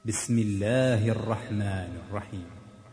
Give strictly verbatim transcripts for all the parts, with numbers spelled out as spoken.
بسم الله الرحمن الرحيم.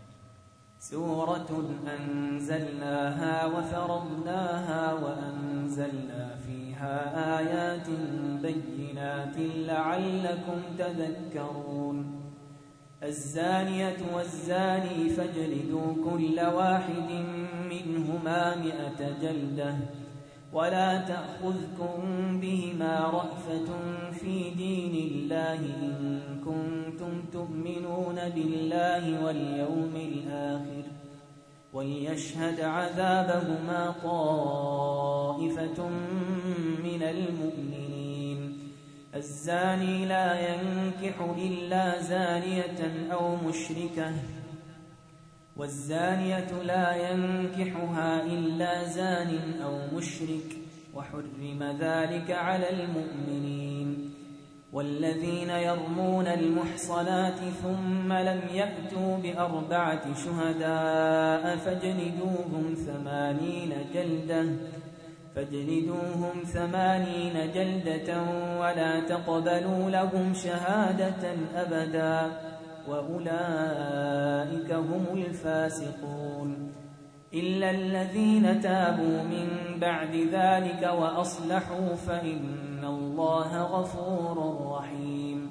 سورة أنزلناها وفرضناها وأنزلنا فيها آيات بينات لعلكم تذكرون. الزانية والزاني فاجلدوا كل واحد منهما مئة جلدة ولا تأخذكم بهما رأفة في دين الله إن كنتم تؤمنون بالله واليوم الآخر وليشهد عذابهما طائفة من المؤمنين. الزاني لا ينكح إلا زانية أو مشركة والزانية لا ينكحها إلا زان أو مشرك وحرم ذلك على المؤمنين. والذين يرمون المحصنات ثم لم يأتوا بأربعة شهداء فاجلدوهم ثمانين جلدة فاجلدوهم ثمانين جلدة ولا تقبلوا لهم شهادة أبدا وأولئك هم الفاسقون. إلا الذين تابوا من بعد ذلك وأصلحوا فإن الله غفور رحيم.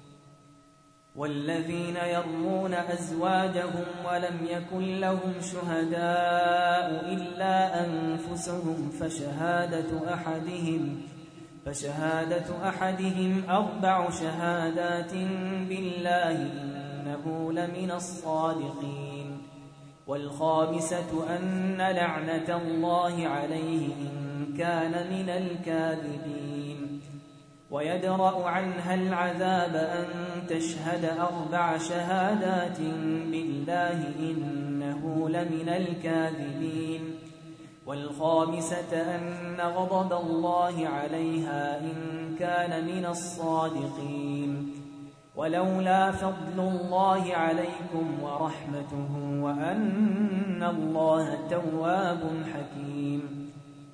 والذين يرمون أزواجهم ولم يكن لهم شهداء إلا أنفسهم فشهادة أحدهم فشهادة أحدهم أربع شهادات بالله إنه لمن الصادقين. والخامسة أن لعنة الله عليه إن كان من الكاذبين. ويدرأ عنها العذاب أن تشهد أربع شهادات بالله إنه لمن الكاذبين. والخامسة أن غضب الله عليها إن كان من الصادقين. ولولا فضل الله عليكم ورحمته وأن الله تواب حكيم.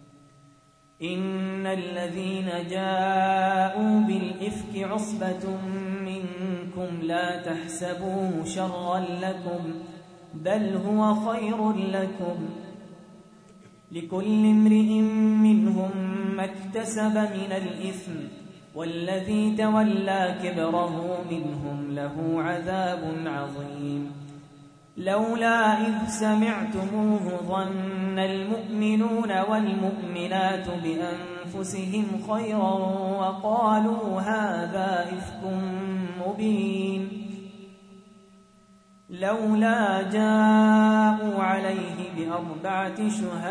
إن الذين جاءوا بالإفك عصبة منكم لا تحسبوه شرا لكم بل هو خير لكم لكل امرئ منهم ما اكتسب من الإثم والذي تولى كبره منهم له عذاب عظيم. لولا إذ سمعتموه ظن المؤمنون والمؤمنات بأنفسهم خيرا وقالوا هذا إفك مبين. لولا جاءوا عليه بأربعة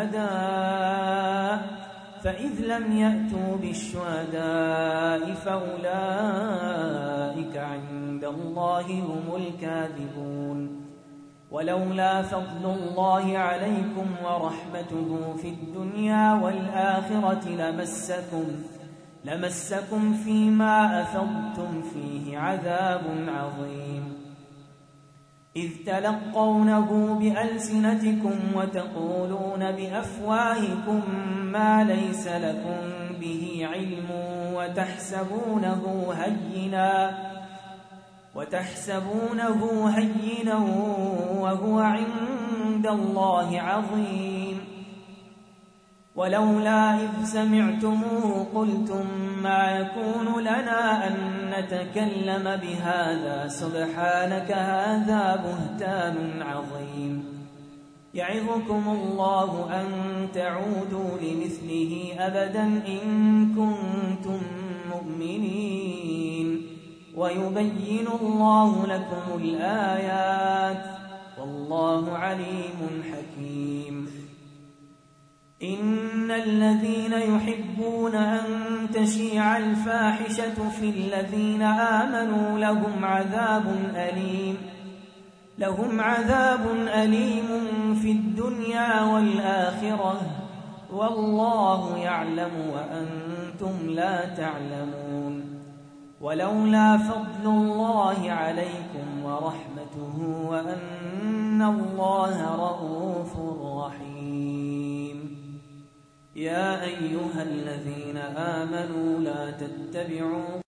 شهداء فإذ لم يأتوا بالشهداء فأولئك عند الله هم الكاذبون. ولولا فضل الله عليكم ورحمته في الدنيا والآخرة لمسكم لمسكم فيما أفضتم فيه عذاب عظيم. إذ تلقونه بألسنتكم وتقولون بأفواهكم ما ليس لكم به علم وتحسبونه هينا وتحسبونه هينا وهو عند الله عظيم. ولولا إذ سمعتموه قلتم ما يكون لنا أن نتكلم بهذا سبحانك هذا بهتان عظيم. يعظكم الله أن تعودوا لمثله أبدا إن كنتم مؤمنين ويبين الله لكم الآيات والله عليم حكيم. إن الذين يحبون أن تشيع الفاحشة في الذين آمنوا لهم عذاب أليم لهم عذاب أليم في الدنيا والآخرة والله يعلم وأنتم لا تعلمون. ولولا فضل الله عليكم ورحمته وأن الله رءوف رحيم. يا أيها الذين آمنوا لا تتبعوا